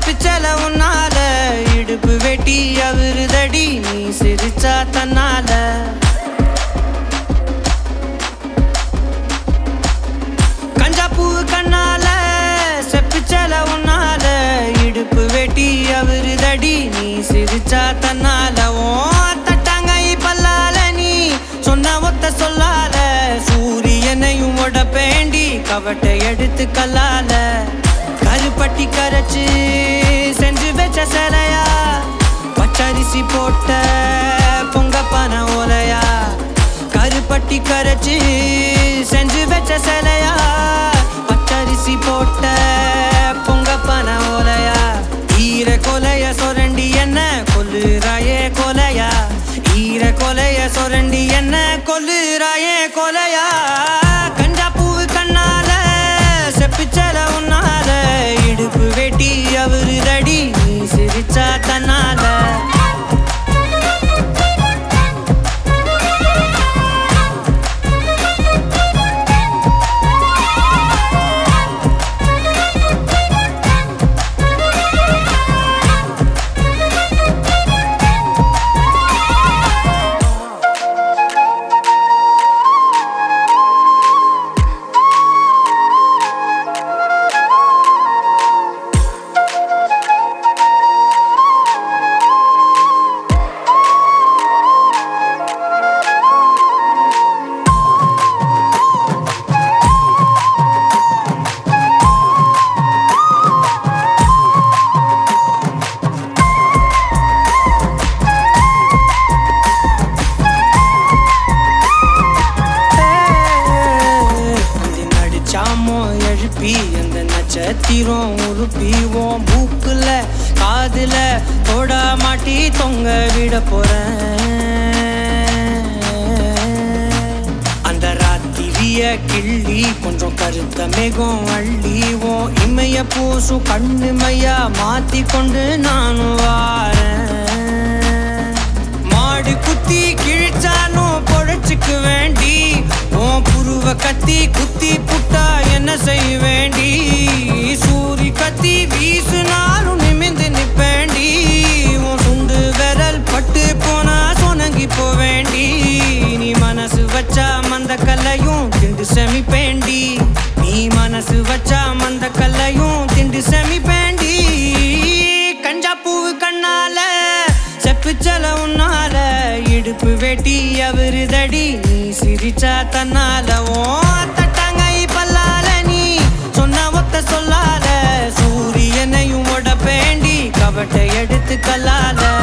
செப்பிச்சல உன்னால இடுப்பு வெட்டி அவருதடி நீ சிரிச்சா தன்னால கஞ்சாப்பூ கண்ணால செப்பிச்சல உன்னால இடுப்பு வெட்டி அவருதடி நீ சிரிச்சா தன்னால ஓ தட்டாங்கை பல்லால நீ சொன்ன ஒத்த சொல்லால சூரியனையும் உடப்பேண்டி கவட்டை எடுத்து கல்லால கருப்பட்டி கரைச்சு செஞ்சு வச்ச சிலையா பச்சரிசி போட்ட பொங்க பன ஓலையா கருப்பட்டி கரைச்சு செஞ்சு வச்ச சிலையா பச்சரிசி போட்ட பொங்க பன ஓலையா ஈர கொலைய சொரண்டி என்ன கொல்லுறாயே கொலையா ஈர கொலைய சொரண்டி என்ன கொல்லுறாயே கொலையா கஞ்சாப்பூ கண்ணால செப்பிச்சல உன்னால இடுப்பு வெட்டி அவருதடி நீ சிரிச்சா தன்னால அந்த நட்சத்திரம் உருப்பிவோம் மூக்குல காதுல தொட மாட்டி தொங்க விட போறேன் அந்த ராத்திரிய கிள்ளி கொஞ்சம் கருத்த மேகம் அள்ளிவோம் இமைய பூசும் கண்ணு மையா மாத்தி கொண்டு நானும் வாரேன் மாடு குத்தி கிழிச்சாலும் பொழைச்சுக்கு வேண்டி உன் புருவ கத்தி குத்தி புட்டா என்ன செய்ய வேண்டி சூரி கத்தி வீசுனாலும் நிமிந்து நிப்பேண்டி உன் சுண்டு விரல் பட்டு போனா சொனங்கி போவேண்டி நீ மனசு வச்சா மந்த கல்லையும் திண்டு செமிப்பேண்டி நீ மனசு வச்சா மந்த கல்லையும் திண்டு செமிப்பேண்டி கஞ்சாப்பூ கண்ணால செப்பிச்சல உன்னால இடுப்பு வெட்டி அவருதடி நீ சிரிச்சா தன்னால ஓ தட்டாங்கை பல்லால நீ சொன்ன ஒத்த சொல்லால சூரியனையும் உடப்பேண்டி கவட்டை எடுத்து கல்லால